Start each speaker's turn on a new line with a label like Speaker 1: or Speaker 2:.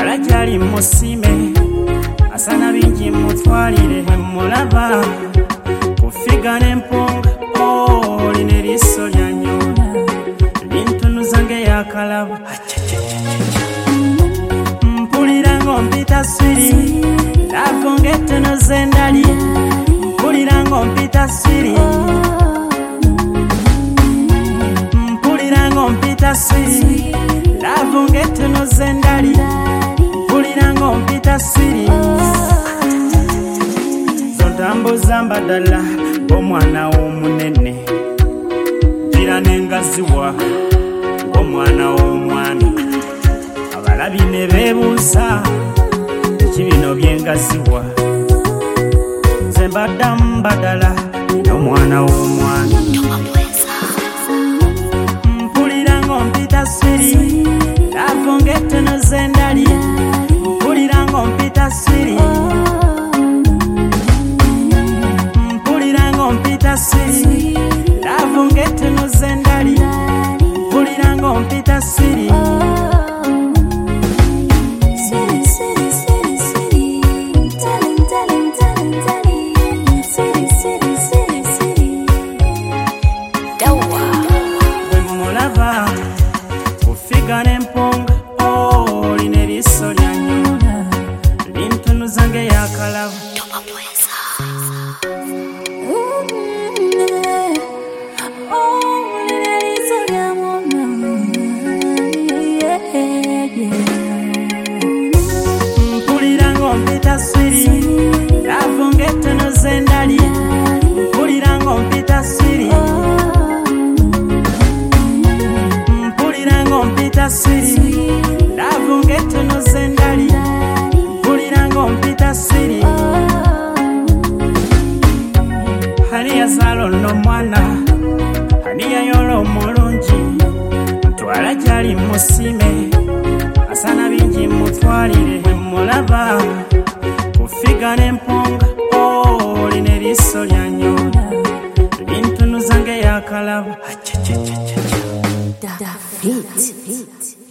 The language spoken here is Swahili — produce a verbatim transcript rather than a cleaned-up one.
Speaker 1: Mutwala jali musime asana bingi mutwalire mulaba kufiga n'empunga oli n'eriiso lya nnyonda ebintu zange yakalaba mpulira ng'ompita swiri laavu ng'ettono z'endali mpulira ng'ompita swiri mpulira ng'ompita swiri laavu ng'ettono z'endali mpulira ng'ompita swiri zontambuza mbadala ng'omwana w'omunene mpira n'engaziwa ng'omwana w'omwana abalabi ne beebuusa ekibino by'engaziwa nze mbaddamu mbadala n'omwana w'omwana mpulira ng'ompita swiri laavu ng'ettono z'endali mpulira ng'ompita swiri mpulira ng'ompita swiri laavu ng'ettono z'endali mpulira ng'ompita swiri kufiga n'empunga oli n'eriiso lya nnyonda ebintu zange yakalaba mpulira ng'ompita swiri laavu ng'ettono z'endali mpulira ng'ompita swiri mpita swiri laavu ng'ettono z'endali mpulira ng'ompita swiri hani yazaala ono omwana hani yayola omulungi mutwala gyali musime asana bingi mutwalire mulaba kufiga n'empunga oli n'eriiso lya nnyonda ebintu zange yakalaba
Speaker 2: David.